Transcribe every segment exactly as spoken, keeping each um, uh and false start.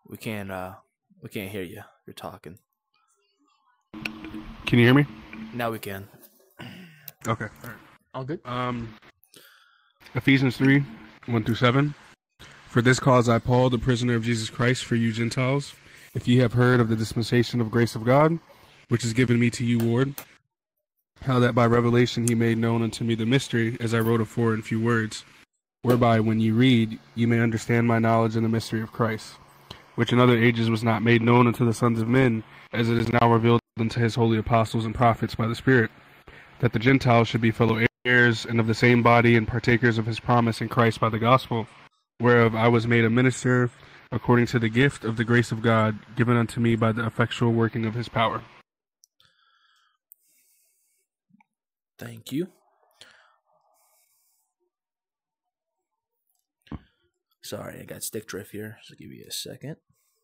We can't uh we can't hear you. You're talking. Can you hear me? Now we can. Okay. All right. All good. Um, Ephesians three, one through seven. For this cause I, Paul, the prisoner of Jesus Christ, for you Gentiles, if ye have heard of the dispensation of grace of God, which is given me to you, Lord, how that by revelation he made known unto me the mystery, as I wrote afore in few words, whereby when ye read, ye may understand my knowledge in the mystery of Christ, which in other ages was not made known unto the sons of men, as it is now revealed unto his holy apostles and prophets by the Spirit, that the Gentiles should be fellow heirs and of the same body and partakers of his promise in Christ by the gospel, whereof I was made a minister according to the gift of the grace of God given unto me by the effectual working of his power. Thank you. Sorry, I got stick drift here, so give me a second.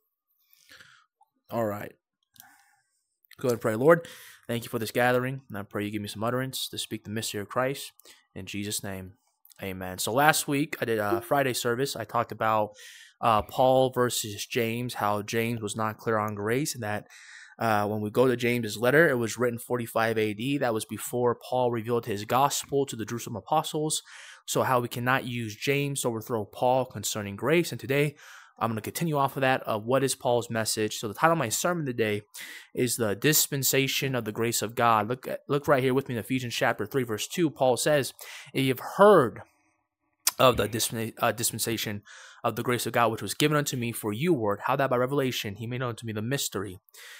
All right. Go ahead and pray. Lord, thank you for this gathering, and I pray you give me some utterance to speak the mystery of Christ. In Jesus' name, amen. So last week, I did a Friday service. I talked about uh, Paul versus James, how James was not clear on grace, and that uh, when we go to James's letter, it was written forty-five A D. That was before Paul revealed his gospel to the Jerusalem apostles. So how we cannot use James to overthrow Paul concerning grace. And today, I'm going to continue off of that. Uh, what is Paul's message? So the title of my sermon today is the dispensation of the grace of God. Look at, look right here with me in Ephesians chapter three, verse two. Paul says, if you've heard of the disp- uh, dispensation of the grace of God, which was given unto me for you, word, how that by revelation he made known to me the mystery.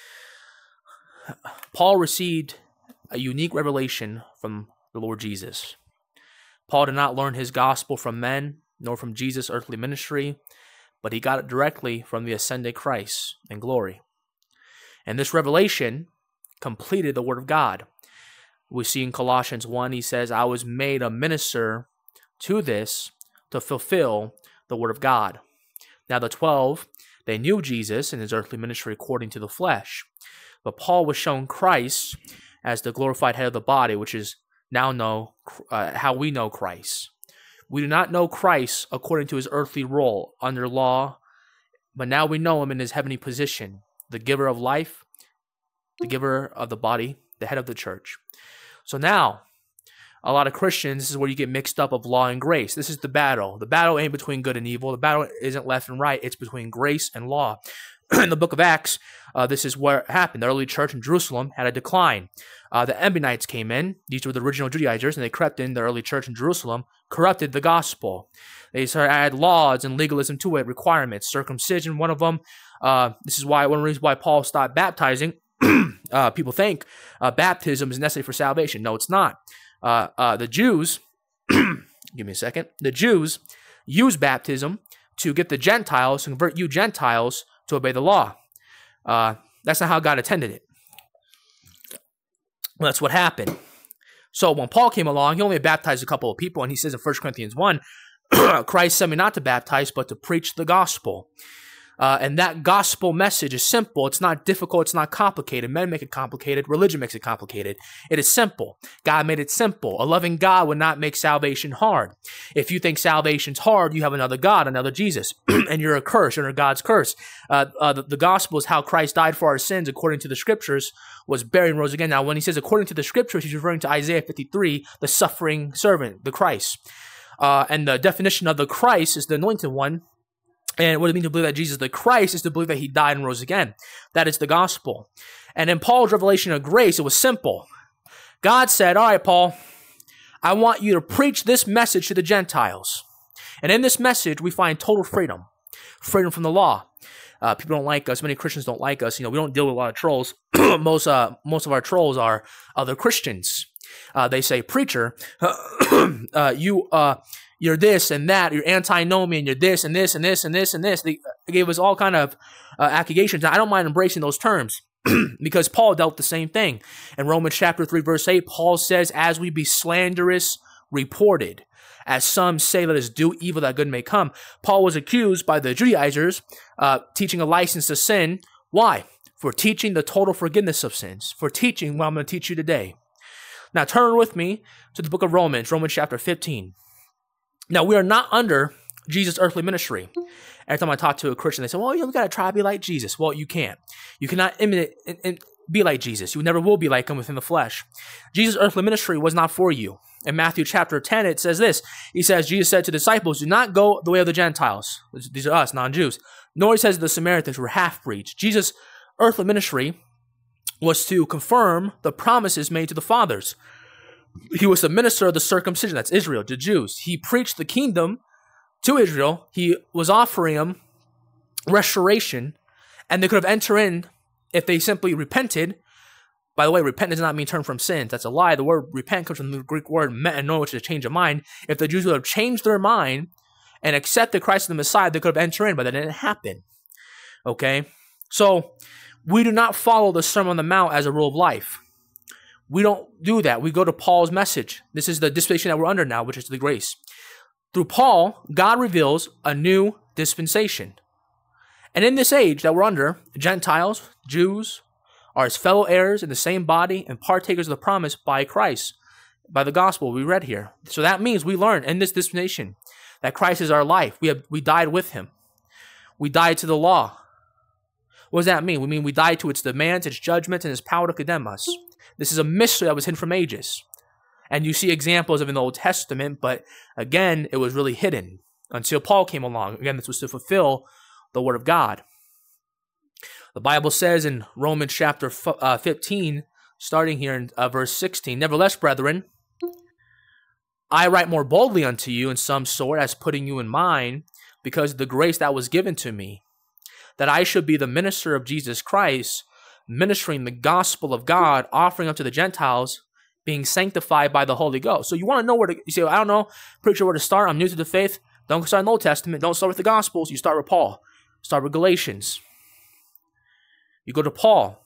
Paul received a unique revelation from the Lord Jesus. Paul did not learn his gospel from men, nor from Jesus' earthly ministry, but he got it directly from the ascended Christ in glory. And this revelation completed the word of God. We see in Colossians one, he says, I was made a minister to this to fulfill the word of God. Now the twelve, they knew Jesus and his earthly ministry according to the flesh. But Paul was shown Christ as the glorified head of the body, which is now know uh, how we know Christ. We do not know Christ according to his earthly role under law, but now we know him in his heavenly position, the giver of life, the giver of the body, the head of the church. So now, a lot of Christians, this is where you get mixed up of law and grace. This is the battle. The battle ain't between good and evil. The battle isn't left and right. It's between grace and law. In the book of Acts, uh, this is what happened. The early church in Jerusalem had a decline. Uh, the Ebionites came in. These were the original Judaizers, and they crept in the early church in Jerusalem, corrupted the gospel. They started to add laws and legalism to it, requirements, circumcision, one of them. Uh, this is why one of the reasons why Paul stopped baptizing. uh, people think uh, baptism is necessary for salvation. No, it's not. Uh, uh, the Jews, give me a second, the Jews use baptism to get the Gentiles, to convert you Gentiles to obey the law. Uh, that's not how God intended it. Well, that's what happened. So when Paul came along, he only baptized a couple of people, and he says in First Corinthians one, Christ sent me not to baptize, but to preach the gospel. Uh, and that gospel message is simple. It's not difficult. It's not complicated. Men make it complicated. Religion makes it complicated. It is simple. God made it simple. A loving God would not make salvation hard. If you think salvation's hard, you have another God, another Jesus, and you're a curse. You're under God's curse. Uh, uh, the, the gospel is how Christ died for our sins according to the scriptures, was buried and rose again. Now, when he says according to the scriptures, he's referring to Isaiah fifty-three, the suffering servant, the Christ. Uh, and the definition of the Christ is the anointed one. And what it means to believe that Jesus is the Christ is to believe that he died and rose again. That is the gospel. And in Paul's revelation of grace, it was simple. God said, all right, Paul, I want you to preach this message to the Gentiles. And in this message, we find total freedom. Freedom from the law. Uh, people don't like us. Many Christians don't like us. You know, we don't deal with a lot of trolls. most, uh, most of our trolls are other Christians. Uh, they say, preacher, uh, you... Uh, You're this and that. You're antinomian. You're this and this and this and this and this. They gave us all kind of uh, accusations. I don't mind embracing those terms because Paul dealt the same thing. In Romans chapter three, verse eight, Paul says, as we be slanderous reported, as some say, let us do evil that good may come. Paul was accused by the Judaizers uh, teaching a license to sin. Why? For teaching the total forgiveness of sins. For teaching what I'm going to teach you today. Now turn with me to the book of Romans, Romans chapter fifteen. Now, we are not under Jesus' earthly ministry. Every time I talk to a Christian, they say, well, you got to try to be like Jesus. Well, you can't. You cannot imitate and, and be like Jesus. You never will be like him within the flesh. Jesus' earthly ministry was not for you. In Matthew chapter ten, it says this. He says, Jesus said to disciples, do not go the way of the Gentiles. These are us, non-Jews. Nor he says to the Samaritans who were half-breeds. Jesus' earthly ministry was to confirm the promises made to the fathers. He was the minister of the circumcision. That's Israel, the Jews. He preached the kingdom to Israel. He was offering them restoration, and they could have entered in if they simply repented. By the way, repent does not mean turn from sins. That's a lie. The word repent comes from the Greek word metanoia, which is a change of mind. If the Jews would have changed their mind and accepted Christ as the Messiah, they could have entered in, but that didn't happen. Okay? So, we do not follow the Sermon on the Mount as a rule of life. We don't do that. We go to Paul's message. This is the dispensation that we're under now, which is the grace. Through Paul, God reveals a new dispensation. And in this age that we're under, Gentiles, Jews, are his fellow heirs in the same body and partakers of the promise by Christ, by the gospel we read here. So that means we learn in this dispensation that Christ is our life. We have we died with him. We died to the law. What does that mean? We mean we died to its demands, its judgments, and its power to condemn us. This is a mystery that was hidden from ages. And you see examples of it in the Old Testament, but again, it was really hidden until Paul came along. Again, this was to fulfill the word of God. The Bible says in Romans chapter fifteen, starting here in uh, verse sixteen, nevertheless, brethren, I write more boldly unto you in some sort, as putting you in mind, because of the grace that was given to me, that I should be the minister of Jesus Christ, ministering the gospel of God, offering up to the Gentiles, being sanctified by the Holy Ghost. So you want to know where to, you say, well, I don't know, preacher, where to start. I'm new to the faith. Don't start in the Old Testament. Don't start with the Gospels. You start with Paul. Start with Galatians. You go to Paul.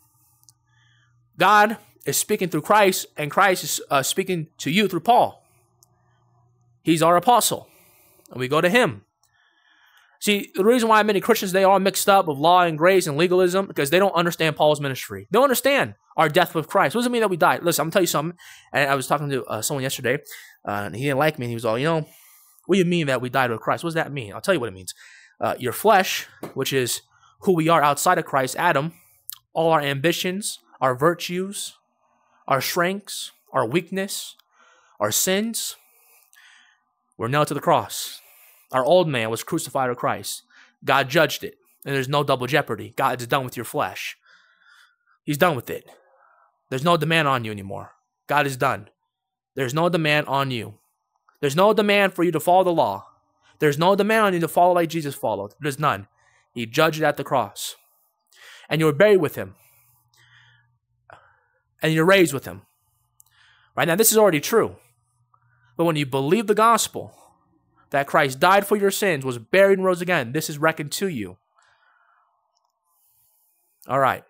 God is speaking through Christ, and Christ is uh, speaking to you through Paul. He's our apostle, and we go to him. See, the reason why many Christians, they are mixed up with law and grace and legalism, because they don't understand Paul's ministry. They don't understand our death with Christ. What does it mean that we died? Listen, I'm going to tell you something. And I was talking to uh, someone yesterday, uh, and he didn't like me, and he was all, you know, what do you mean that we died with Christ? What does that mean? I'll tell you what it means. Uh, your flesh, which is who we are outside of Christ, Adam, all our ambitions, our virtues, our strengths, our weakness, our sins, were nailed to the cross. Our old man was crucified with Christ. God judged it, and there's no double jeopardy. God is done with your flesh. He's done with it. There's no demand on you anymore. God is done. There's no demand on you. There's no demand for you to follow the law. There's no demand on you to follow like Jesus followed. There's none. He judged it at the cross. And you were buried with him. And you're raised with him. Right now, this is already true. But when you believe the gospel, that Christ died for your sins, was buried and rose again, this is reckoned to you. All right.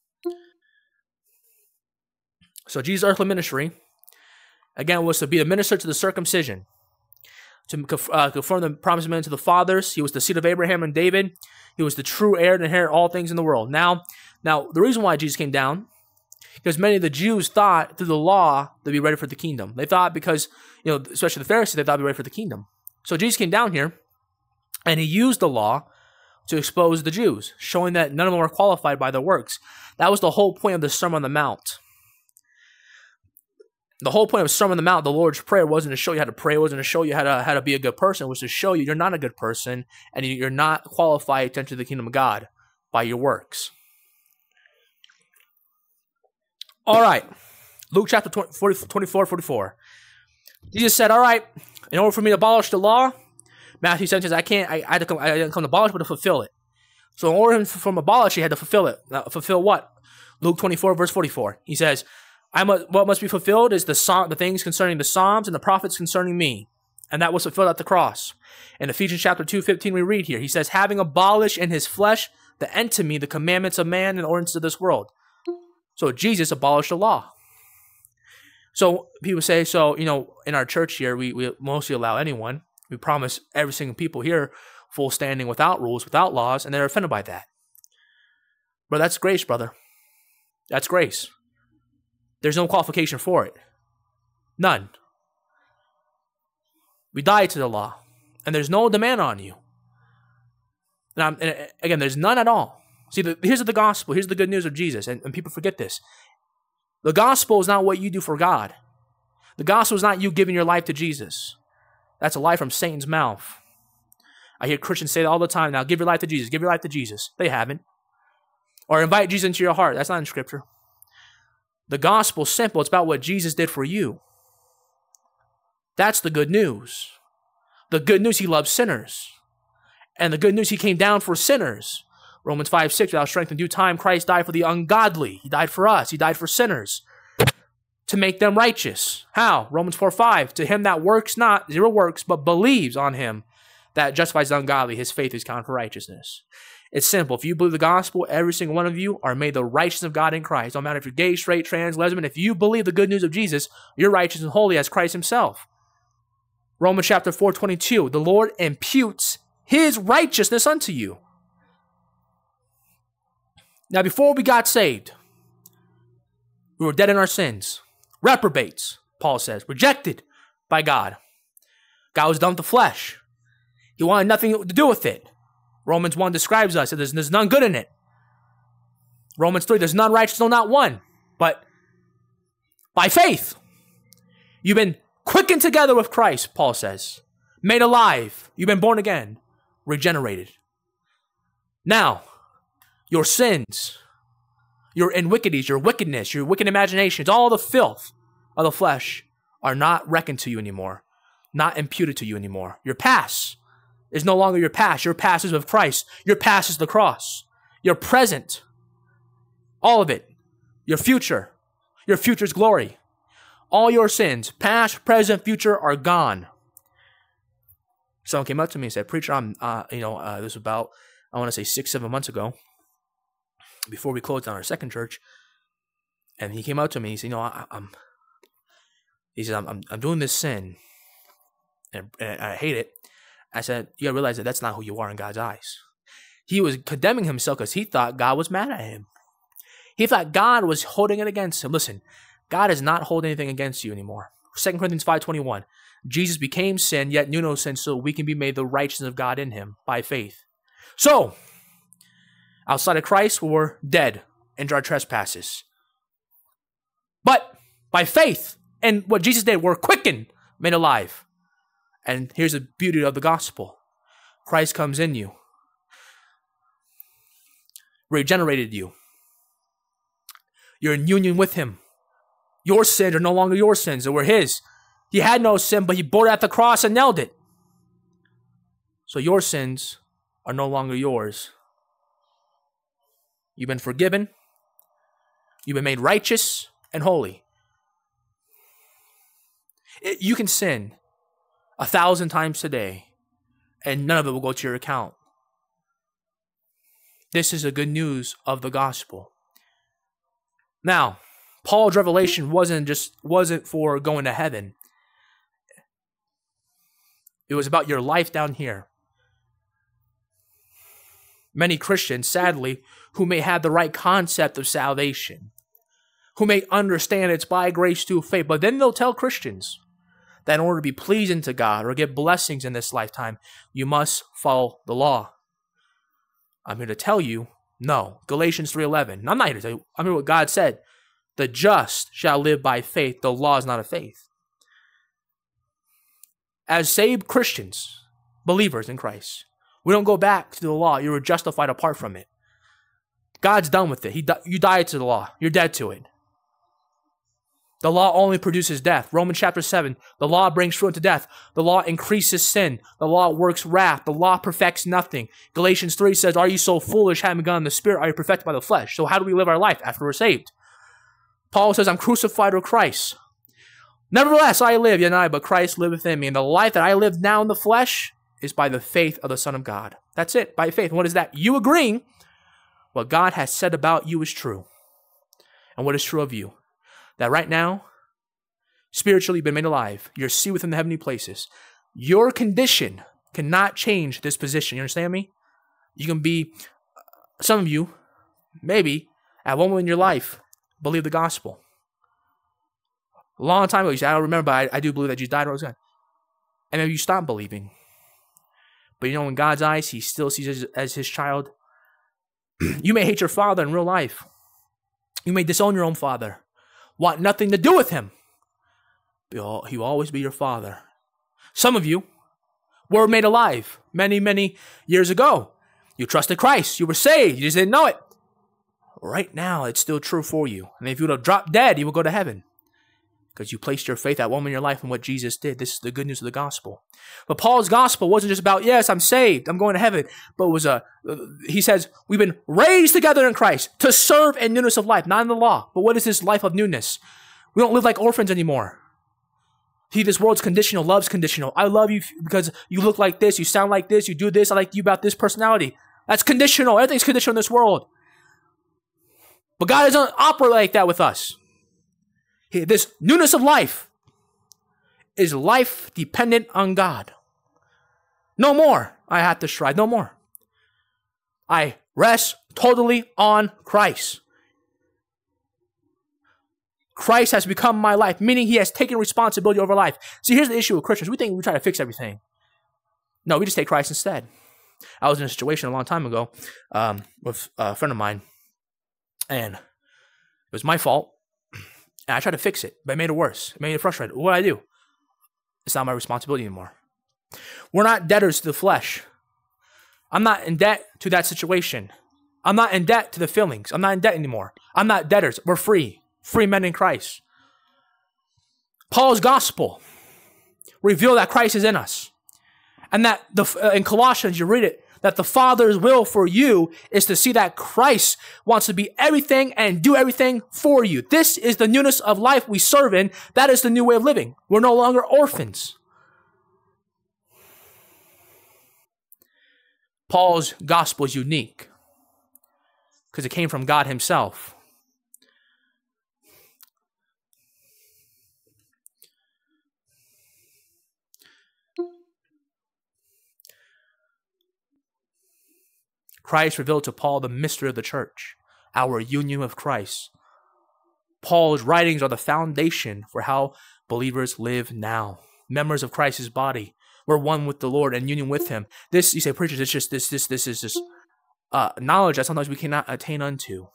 So Jesus' earthly ministry, again, was to be a minister to the circumcision, to uh, confirm the promise made to the fathers. He was the seed of Abraham and David. He was the true heir to inherit all things in the world. Now, now the reason why Jesus came down, because many of the Jews thought through the law they'd be ready for the kingdom. They thought because, you know, especially the Pharisees, they thought they'd be ready for the kingdom. So Jesus came down here, and he used the law to expose the Jews, showing that none of them were qualified by their works. That was the whole point of the Sermon on the Mount. The whole point of the Sermon on the Mount, the Lord's Prayer, wasn't to show you how to pray, it wasn't to show you how to, how to be a good person. It was to show you you're not a good person, and you're not qualified to enter the kingdom of God by your works. All right. Luke chapter twenty-four, forty-four. Jesus said, all right, in order for me to abolish the law, Matthew says, I can't, I, I, had to come, I didn't come to abolish, but to fulfill it. So in order for him to abolish, he had to fulfill it. Now, fulfill what? Luke twenty-four, verse forty-four. He says, I must, what must be fulfilled is the psalm, the things concerning the Psalms and the prophets concerning me. And that was fulfilled at the cross. In Ephesians chapter two, fifteen, we read here, he says, having abolished in his flesh the enmity, the commandments of man and the ordinances of this world. So Jesus abolished the law. So people say, so, you know, in our church here, we, we mostly allow anyone. We promise every single people here full standing without rules, without laws, and they're offended by that. But that's grace, brother. That's grace. There's no qualification for it. None. We died to the law, and there's no demand on you. And, I'm, and again, there's none at all. See, the, here's the gospel. Here's the good news of Jesus. And, and people forget this. The gospel is not what you do for God. The gospel is not you giving your life to Jesus. That's a lie from Satan's mouth. I hear Christians say that all the time now. Give your life to Jesus. Give your life to Jesus. They haven't. Or invite Jesus into your heart. That's not in Scripture. The gospel is simple. It's about what Jesus did for you. That's the good news. The good news, he loves sinners. And the good news, he came down for sinners. Romans five six, without strength in due time, Christ died for the ungodly. He died for us. He died for sinners to make them righteous. How? Romans four five, to him that works not, zero works, but believes on him that justifies the ungodly, his faith is counted for righteousness. It's simple. If you believe the gospel, every single one of you are made the righteousness of God in Christ. No matter if you're gay, straight, trans, lesbian, if you believe the good news of Jesus, you're righteous and holy as Christ himself. Romans chapter four twenty-two, the Lord imputes his righteousness unto you. Now, before we got saved, we were dead in our sins. Reprobates, Paul says, rejected by God. God was done with the flesh. He wanted nothing to do with it. Romans one describes us, there's, there's none good in it. Romans three, there's none righteous, no, not one. But by faith, you've been quickened together with Christ, Paul says. Made alive. You've been born again. Regenerated. Now, your sins, your iniquities, your wickedness, your wicked imaginations, all the filth of the flesh are not reckoned to you anymore. Not imputed to you anymore. Your past is no longer your past. Your past is with Christ. Your past is the cross. Your present, all of it. Your future, your future's glory. All your sins, past, present, future, are gone. Someone came up to me and said, "Preacher, I'm, uh, you know, uh, this was about, I want to say six, seven months ago, before we closed down our second church." And he came up to me. He said, "You know, I, I'm," he said, I'm, I'm, I'm doing this sin, and, and I hate it." I said, "You gotta realize that that's not who you are in God's eyes." He was condemning himself because he thought God was mad at him. He thought God was holding it against him. Listen, God is not holding anything against you anymore. Second Corinthians five twenty-one. Jesus became sin, yet knew no sin, so we can be made the righteousness of God in him by faith. So, outside of Christ, we were dead in our trespasses. But by faith and what Jesus did, we're quickened, made alive. And here's the beauty of the gospel. Christ comes in you. Regenerated you. You're in union with him. Your sins are no longer your sins. They were his. He had no sin, but he bore it at the cross and nailed it. So your sins are no longer yours. You've been forgiven. You've been made righteous and holy. It, you can sin a thousand times today, and none of it will go to your account. This is the good news of the gospel. Now, Paul's revelation wasn't just wasn't for going to heaven. It was about your life down here. Many Christians, sadly, who may have the right concept of salvation, who may understand it's by grace through faith, but then they'll tell Christians that in order to be pleasing to God or get blessings in this lifetime, you must follow the law. I'm here to tell you, no. Galatians three eleven. I'm not here to tell you. I'm here what God said. The just shall live by faith. The law is not of faith. As saved Christians, believers in Christ, we don't go back to the law. You were justified apart from it. God's done with it. He di- you died to the law. You're dead to it. The law only produces death. Romans chapter seven, the law brings fruit unto death. The law increases sin. The law works wrath. The law perfects nothing. Galatians three says, are you so foolish, having begun in the spirit, are you perfected by the flesh? So how do we live our life after we're saved? Paul says, I'm crucified with Christ. Nevertheless, I live, yet not I, but Christ liveth in me. And the life that I live now in the flesh is by the faith of the Son of God. That's it, by faith. And what is that? You agreeing what God has said about you is true. And what is true of you? That right now, spiritually you've been made alive. You're seated within the heavenly places. Your condition cannot change this position. You understand me? You can be, some of you, maybe, at one moment in your life, believe the gospel. A long time ago, you said, I don't remember, but I, I do believe that Jesus died and rose again. And then you stop believing. But you know, in God's eyes, he still sees us as his child. You may hate your father in real life. You may disown your own father. Want nothing to do with him. But he will always be your father. Some of you were made alive many, many years ago. You trusted Christ. You were saved. You just didn't know it. Right now, it's still true for you. And if you would have dropped dead, you will go to heaven. Because you placed your faith at one moment in your life in what Jesus did. This is the good news of the gospel. But Paul's gospel wasn't just about, yes, I'm saved, I'm going to heaven. But it was a, he says, we've been raised together in Christ to serve in newness of life, not in the law. But what is this life of newness? We don't live like orphans anymore. See, this world's conditional, love's conditional. I love you because you look like this, you sound like this, you do this, I like you about this personality. That's conditional. Everything's conditional in this world. But God doesn't operate like that with us. This newness of life is life dependent on God. No more I have to strive. No more. I rest totally on Christ. Christ has become my life, meaning he has taken responsibility over life. See, here's the issue with Christians. We think we try to fix everything. No, we just take Christ instead. I was in a situation a long time ago um, with a friend of mine, and it was my fault. And I tried to fix it, but it made it worse. It made it frustrating. What do I do? It's not my responsibility anymore. We're not debtors to the flesh. I'm not in debt to that situation. I'm not in debt to the feelings. I'm not in debt anymore. I'm not debtors. We're free. Free men in Christ. Paul's gospel revealed that Christ is in us. And that the uh, in Colossians, you read it, that the Father's will for you is to see that Christ wants to be everything and do everything for you. This is the newness of life we serve in. That is the new way of living. We're no longer orphans. Paul's gospel is unique because it came from God himself. Christ revealed to Paul the mystery of the church, our union with Christ. Paul's writings are the foundation for how believers live now. Members of Christ's body. We're one with the Lord and union with him. This, you say, preachers, it's just this, this, this is just uh, knowledge that sometimes we cannot attain unto.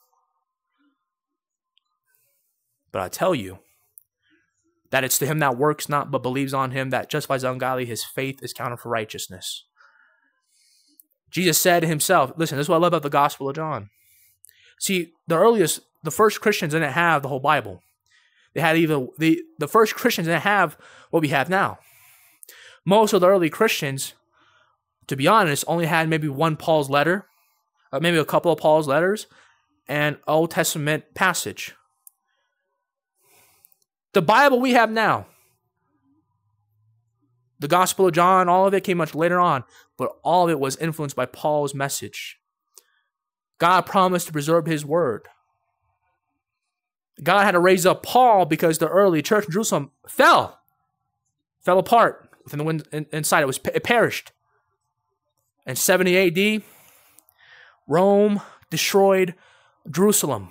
But I tell you that it's to him that works not, but believes on him that justifies the ungodly, his faith is counted for righteousness. Jesus said himself, listen, this is what I love about the Gospel of John. See, the earliest, the first Christians didn't have the whole Bible. They had either, the, the first Christians didn't have what we have now. Most of the early Christians, to be honest, only had maybe one Paul's letter, or maybe a couple of Paul's letters, and Old Testament passage. The Bible we have now, the Gospel of John, all of it came much later on, but all of it was influenced by Paul's message. God promised to preserve his word. God had to raise up Paul because the early church in Jerusalem fell, fell apart within the wind inside. It was it perished. In seventy A D, Rome destroyed Jerusalem.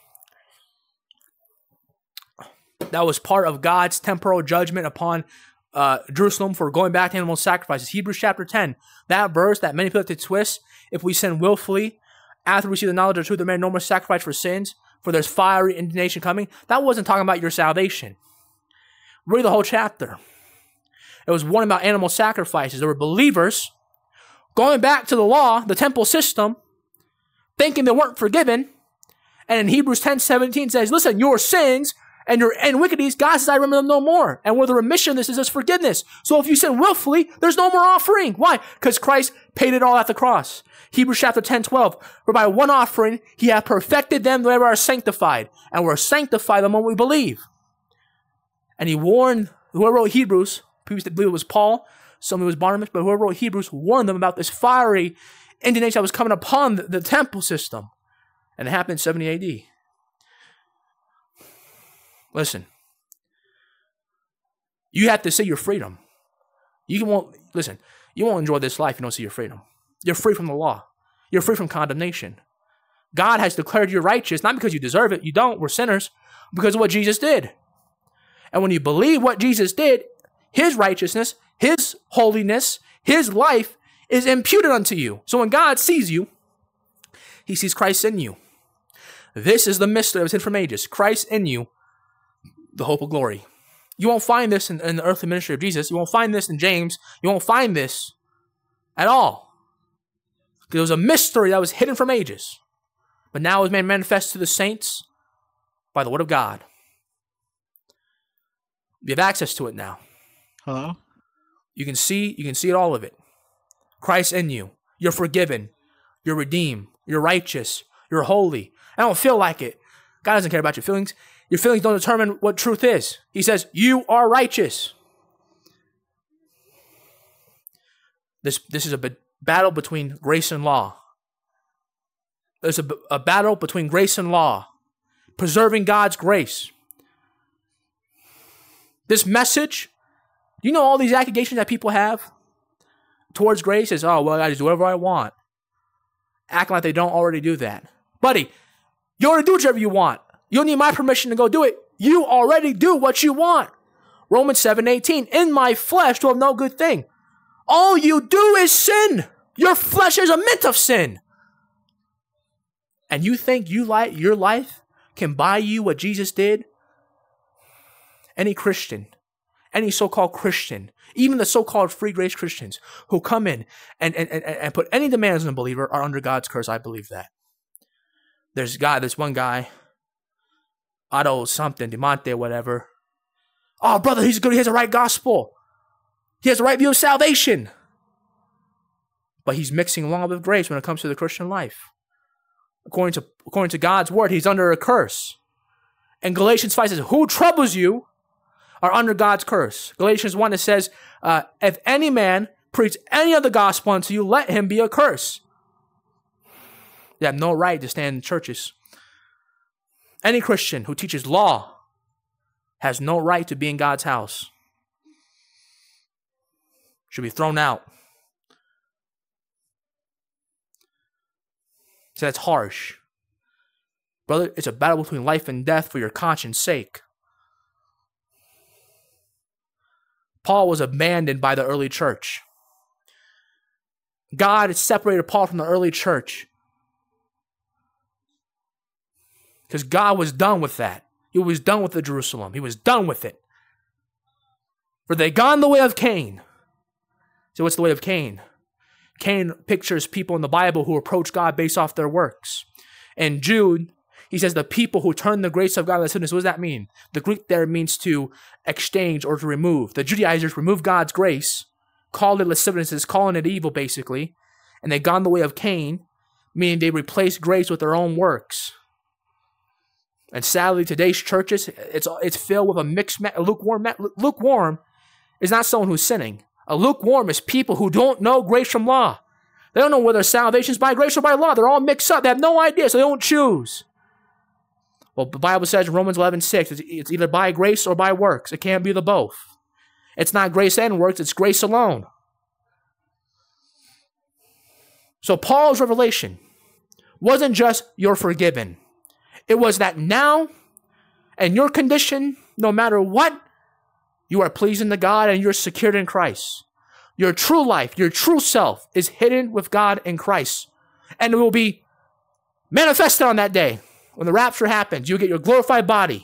That was part of God's temporal judgment upon Uh, Jerusalem for going back to animal sacrifices. Hebrews chapter ten, that verse that many people like to twist, if we sin willfully, after we see the knowledge of the truth, there may no more sacrifice for sins, for there's fiery indignation coming. That wasn't talking about your salvation. Read the whole chapter. It was one about animal sacrifices. There were believers going back to the law, the temple system, thinking they weren't forgiven. And in Hebrews ten seventeen says, listen, your sins and your iniquities, God says, I remember them no more. And where the remission of this is, is forgiveness. So if you sin willfully, there's no more offering. Why? Because Christ paid it all at the cross. Hebrews chapter ten, twelve, for by one offering, he hath perfected them that are sanctified. And we're sanctified the moment we believe. And he warned, whoever wrote Hebrews, people believe it was Paul, some of it was Barnabas, but whoever wrote Hebrews warned them about this fiery indignation that was coming upon the, the temple system. And it happened in seventy A D. Listen, you have to see your freedom. You won't, listen, you won't enjoy this life if you don't see your freedom. You're free from the law. You're free from condemnation. God has declared you righteous, not because you deserve it. You don't. We're sinners because of what Jesus did. And when you believe what Jesus did, his righteousness, his holiness, his life is imputed unto you. So when God sees you, he sees Christ in you. This is the mystery that was hidden from ages. Christ in you, the hope of glory. You won't find this in, in the earthly ministry of Jesus. You won't find this in James. You won't find this at all. Because it was a mystery that was hidden from ages. But now is made manifest to the saints by the word of God. You have access to it now. Hello? You can see, you can see it, all of it. Christ in you. You're forgiven. You're redeemed. You're righteous. You're holy. I don't feel like it. God doesn't care about your feelings. Your feelings don't determine what truth is. He says, you are righteous. This, this is a b- battle between grace and law. There's a, a battle between grace and law. Preserving God's grace. This message, you know all these accusations that people have towards grace is, oh, well, I just do whatever I want. Acting like they don't already do that. Buddy, you already do whatever you want. You don't need my permission to go do it. You already do what you want. Romans seven eighteen, in my flesh do have no good thing. All you do is sin. Your flesh is a mint of sin. And you think you like your life can buy you what Jesus did? Any Christian, any so-called Christian, even the so-called free grace Christians who come in and, and, and, and put any demands on a believer are under God's curse. I believe that. There's a guy, there's one guy, Otto something, Demonte, whatever. Oh, brother, he's good. He has the right gospel. He has the right view of salvation. But he's mixing law with grace when it comes to the Christian life. According to, according to God's word, he's under a curse. And Galatians five says, who troubles you are under God's curse. Galatians one, it says, uh, if any man preach any other gospel unto you, let him be accursed. You have no right to stand in churches. Any Christian who teaches law has no right to be in God's house. Should be thrown out. So that's harsh. Brother, it's a battle between life and death for your conscience sake. Paul was abandoned by the early church. God separated Paul from the early church because God was done with that. He was done with the Jerusalem. He was done with it. For they gone the way of Cain. So what's the way of Cain? Cain pictures people in the Bible who approach God based off their works. And Jude, he says the people who turn the grace of God into lasciviousness. What does that mean? The Greek there means to exchange or to remove. The Judaizers removed God's grace, called it lasciviousness, calling it evil basically, and they gone the way of Cain, meaning they replaced grace with their own works. And sadly, today's churches, it's it's filled with a mixed, a lukewarm. Lukewarm is not someone who's sinning. A lukewarm is people who don't know grace from law. They don't know whether salvation is by grace or by law. They're all mixed up. They have no idea, so they don't choose. Well, the Bible says in Romans eleven six, it's, it's either by grace or by works. It can't be the both. It's not grace and works, it's grace alone. So Paul's revelation wasn't just you're forgiven. It was that now, and your condition, no matter what, you are pleasing to God and you're secured in Christ. Your true life, your true self is hidden with God in Christ. And it will be manifested on that day. When the rapture happens, you'll get your glorified body.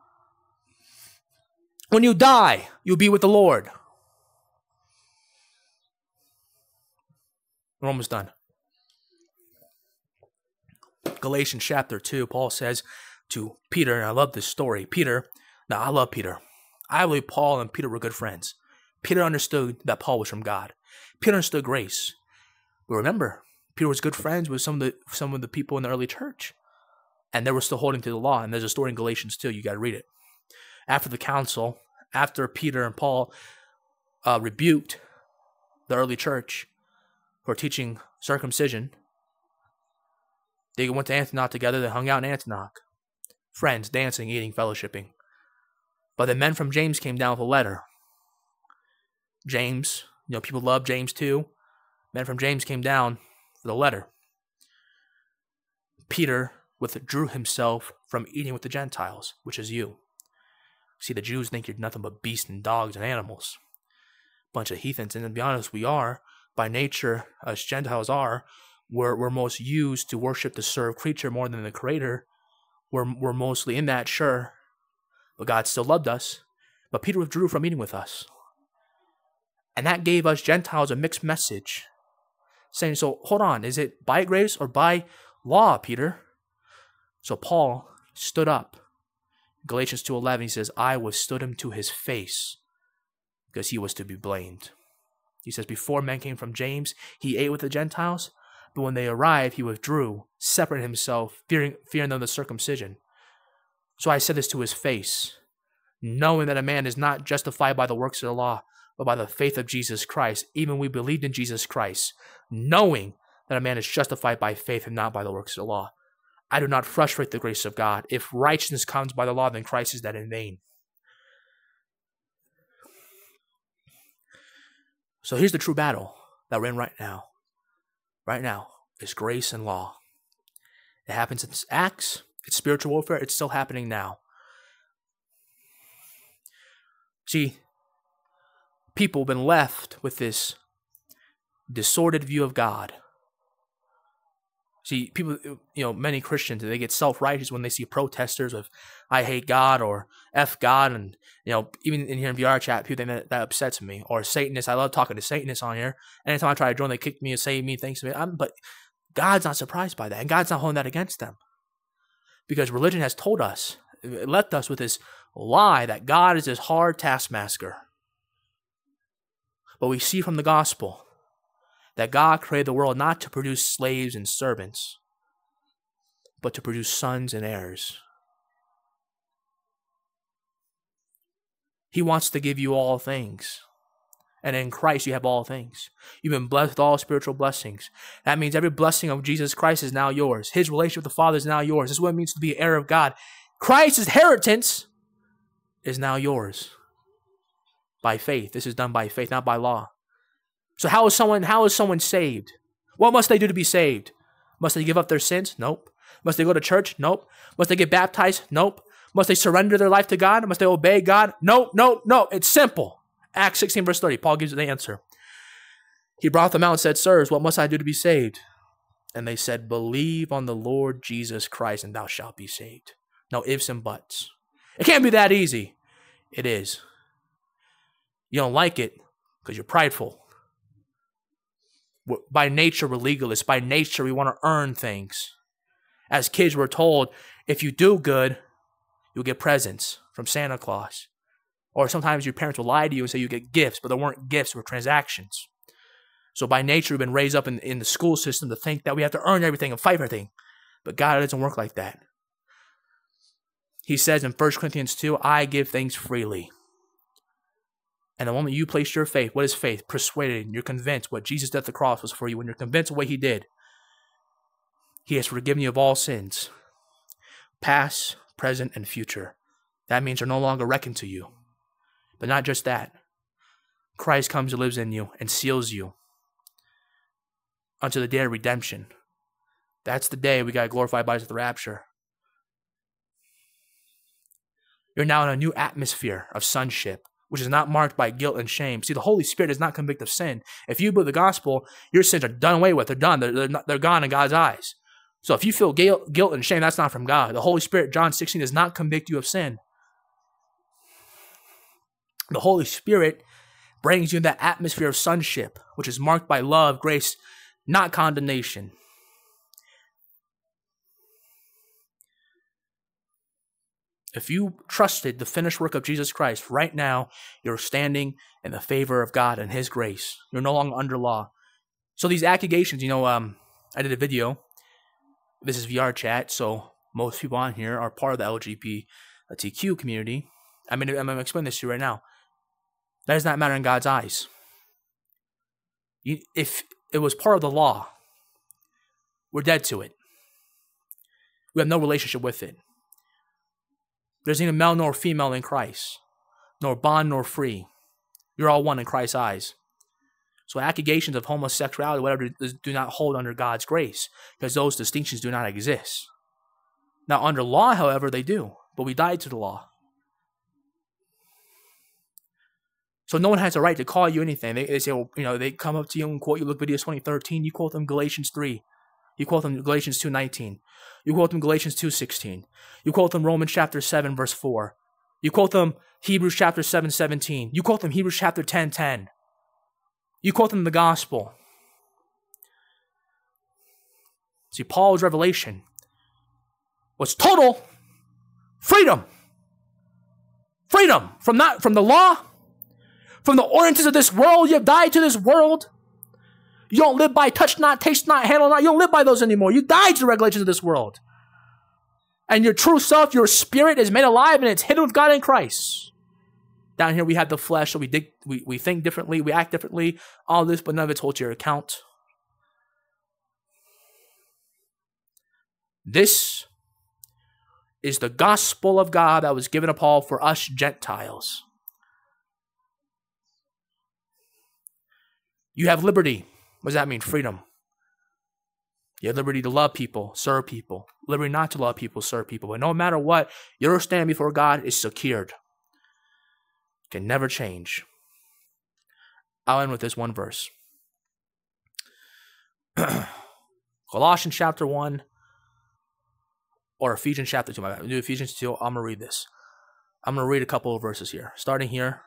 When you die, you'll be with the Lord. We're almost done. Galatians chapter two, Paul says to Peter, and I love this story. Peter, now I love Peter. I believe Paul and Peter were good friends. Peter understood that Paul was from God. Peter understood grace. But remember, Peter was good friends with some of the some of the people in the early church. And they were still holding to the law. And there's a story in Galatians two. You got to read it. After the council, after Peter and Paul uh, rebuked the early church for teaching circumcision, they went to Antioch together. They hung out in Antioch. Friends, dancing, eating, fellowshipping. But the men from James came down with a letter. James, you know, people love James too. Men from James came down with a letter. Peter withdrew himself from eating with the Gentiles, which is you. See, the Jews think you're nothing but beasts and dogs and animals. Bunch of heathens, and to be honest, we are, by nature, as Gentiles are, we're, we're most used to worship the served creature more than the Creator. We're, we're mostly in that, sure, but God still loved us. But Peter withdrew from meeting with us. And that gave us Gentiles a mixed message, saying, so hold on, is it by grace or by law, Peter? So Paul stood up. Galatians two eleven, he says, I withstood him to his face because he was to be blamed. He says, before men came from James, he ate with the Gentiles, but when they arrived, he withdrew, separated himself, fearing, fearing them the circumcision. So I said this to his face, knowing that a man is not justified by the works of the law, but by the faith of Jesus Christ. Even we believed in Jesus Christ, knowing that a man is justified by faith and not by the works of the law. I do not frustrate the grace of God. If righteousness comes by the law, then Christ is dead in vain. So here's the true battle that we're in right now. Right now is grace and law. It happens in Acts. It's spiritual warfare. It's still happening now. See, people have been left with this distorted view of God. See, people, you know, many Christians, they get self-righteous when they see protesters of, I hate God or F God. And, you know, even in here in V R chat, people think that, that upsets me. Or Satanists, I love talking to Satanists on here. Anytime I try to join, they kick me and say mean things to me. I'm, but God's not surprised by that. And God's not holding that against them. Because religion has told us, it left us with this lie that God is this hard taskmaster. But we see from the gospel that God created the world not to produce slaves and servants, but to produce sons and heirs. He wants to give you all things. And in Christ you have all things. You've been blessed with all spiritual blessings. That means every blessing of Jesus Christ is now yours. His relationship with the Father is now yours. This is what it means to be an heir of God. Christ's inheritance is now yours. By faith. This is done by faith, not by law. So how is someone how is someone saved? What must they do to be saved? Must they give up their sins? Nope. Must they go to church? Nope. Must they get baptized? Nope. Must they surrender their life to God? Must they obey God? Nope, nope, no. It's simple. Acts sixteen verse thirty, Paul gives the answer. He brought them out and said, Sirs, what must I do to be saved? And they said, Believe on the Lord Jesus Christ and thou shalt be saved. No ifs and buts. It can't be that easy. It is. You don't like it because you're prideful. By nature, we're legalists. By nature, we want to earn things. As kids, we're told, if you do good, you'll get presents from Santa Claus. Or sometimes your parents will lie to you and say you get gifts, but there weren't gifts, they were transactions. So by nature, we've been raised up in, in the school system to think that we have to earn everything and fight for everything. But God doesn't work like that. He says in First Corinthians two, I give things freely. And the moment you place your faith, what is faith? Persuaded, you're convinced what Jesus did at the cross was for you. When you're convinced of what he did, he has forgiven you of all sins, past, present, and future. That means they're no longer reckoned to you. But not just that. Christ comes and lives in you and seals you unto the day of redemption. That's the day we got glorified bodies at the rapture. You're now in a new atmosphere of sonship, which is not marked by guilt and shame. See, the Holy Spirit does not convict of sin. If you believe the gospel, your sins are done away with. They're done. They're, they're, not, they're gone in God's eyes. So if you feel guilt, guilt and shame, that's not from God. The Holy Spirit, John sixteen, does not convict you of sin. The Holy Spirit brings you in that atmosphere of sonship, which is marked by love, grace, not condemnation. If you trusted the finished work of Jesus Christ, right now, you're standing in the favor of God and his grace. You're no longer under law. So these accusations, you know, um, I did a video. This is V R chat, so most people on here are part of the L G B T Q community. I mean, I'm going to explain this to you right now. That does not matter in God's eyes. You, if it was part of the law, we're dead to it. We have no relationship with it. There's neither male nor female in Christ, nor bond nor free. You're all one in Christ's eyes. So accusations of homosexuality, whatever, do not hold under God's grace, because those distinctions do not exist. Now, under law, however, they do. But we died to the law. So no one has a right to call you anything. They, they say, well, you know, they come up to you and quote you Leviticus twenty thirteen. You quote them Galatians three. You quote them Galatians two nineteen. You quote them Galatians two sixteen. You quote them Romans chapter seven verse four. You quote them Hebrews chapter seven seventeen. You quote them Hebrews chapter ten ten. You quote them the gospel. See, Paul's revelation was total freedom. Freedom from not from the law, from the ordinances of this world. You have died to this world. You don't live by touch not, taste not, handle not. You don't live by those anymore. You died to the regulations of this world. And your true self, your spirit, is made alive and it's hidden with God in Christ. Down here we have the flesh, so we dig, we, we think differently, we act differently, all this, but none of it's hold to your account. This is the gospel of God that was given to Paul for us Gentiles. You have liberty. What does that mean? Freedom. You have liberty to love people, serve people. Liberty not to love people, serve people. But no matter what, your stand before God is secured. Can never change. I'll end with this one verse. Colossians chapter one or Ephesians chapter two. I'm going to do Ephesians two. I'm going to read this. I'm going to read a couple of verses here. Starting here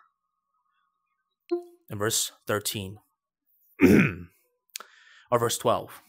in verse thirteen. Or verse twelve.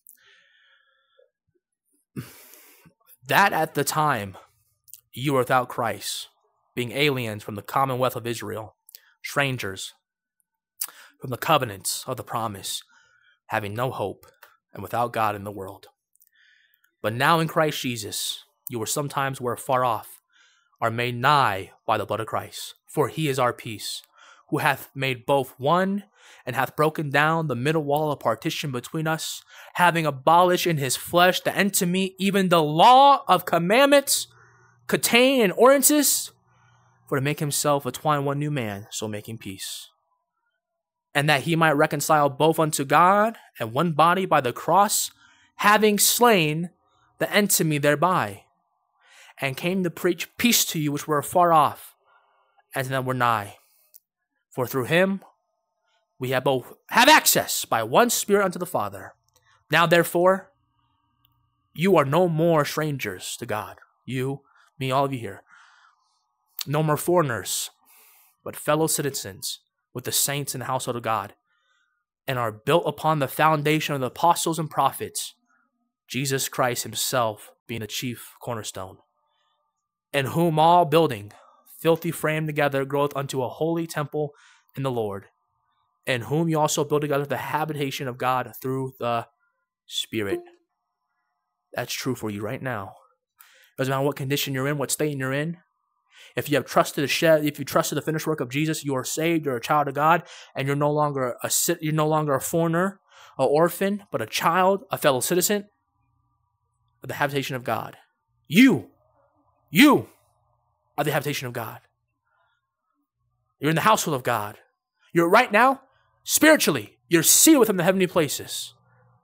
That at the time you were without Christ, being aliens from the commonwealth of Israel, strangers from the covenants of the promise, having no hope, and without God in the world. But now in Christ Jesus, you were sometimes were far off, are made nigh by the blood of Christ. For he is our peace, who hath made both one, and hath broken down the middle wall of partition between us, having abolished in his flesh the enmity, even the law of commandments contained in ordinances, for to make himself a twine one new man, so making peace. And that he might reconcile both unto God and one body by the cross, having slain the enmity thereby, and came to preach peace to you which were far off, as that were nigh. For through him we have both have access by one Spirit unto the Father. Now therefore, you are no more strangers to God. You, me, all of you here. No more foreigners, but fellow citizens with the saints in the household of God, and are built upon the foundation of the apostles and prophets, Jesus Christ himself being the chief cornerstone, in whom all building, filthy framed together, groweth unto a holy temple in the Lord, in whom you also build together the habitation of God through the Spirit. That's true for you right now. Doesn't matter what condition you're in, what state you're in. If you have trusted the shed, if you trusted the finished work of Jesus, you are saved. You're a child of God, and you're no longer a you're no longer a foreigner, an orphan, but a child, a fellow citizen of the habitation of God. You, you are the habitation of God. You're in the household of God. You're right now, spiritually, you're seated with him in the heavenly places.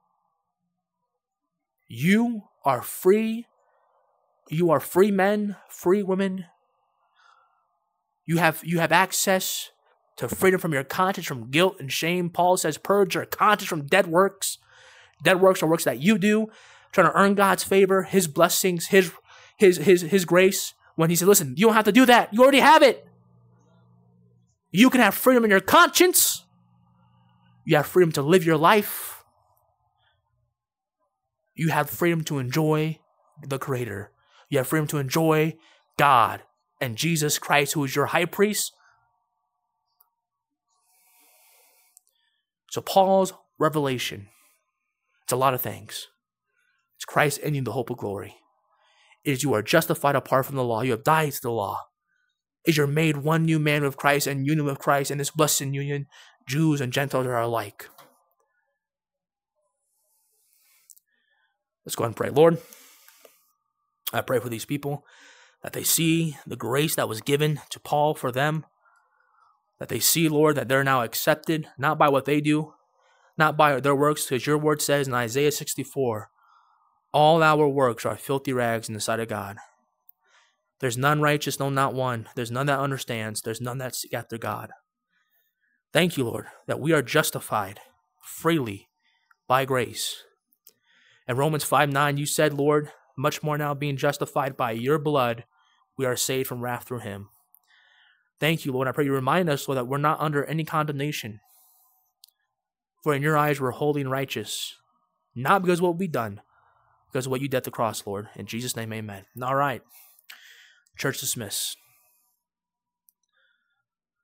You are free. You are free men, free women. You have, you have access to freedom from your conscience, from guilt and shame. Paul says, purge your conscience from dead works. Dead works are works that you do, trying to earn God's favor, his blessings, his, his, his, his grace. When he said, listen, you don't have to do that. You already have it. You can have freedom in your conscience. You have freedom to live your life. You have freedom to enjoy the Creator. You have freedom to enjoy God and Jesus Christ, who is your high priest. So Paul's revelation, it's a lot of things. It's Christ in you, the hope of glory. It is you are justified apart from the law. You have died to the law. Is you're made one new man with Christ and union with Christ, and this blessed union, Jews and Gentiles are alike. Let's go ahead and pray. Lord, I pray for these people, that they see the grace that was given to Paul for them, that they see, Lord, that they're now accepted, not by what they do, not by their works, because your word says in Isaiah sixty-four, all our works are filthy rags in the sight of God. There's none righteous, no, not one. There's none that understands. There's none that seek after God. Thank you, Lord, that we are justified freely by grace. In Romans five nine, you said, Lord, much more now being justified by your blood, we are saved from wrath through him. Thank you, Lord. I pray you remind us, Lord, that we're not under any condemnation. For in your eyes we're holy and righteous, not because of what we've done, because of what you did at the cross, Lord. In Jesus' name, amen. All right. Church dismissed.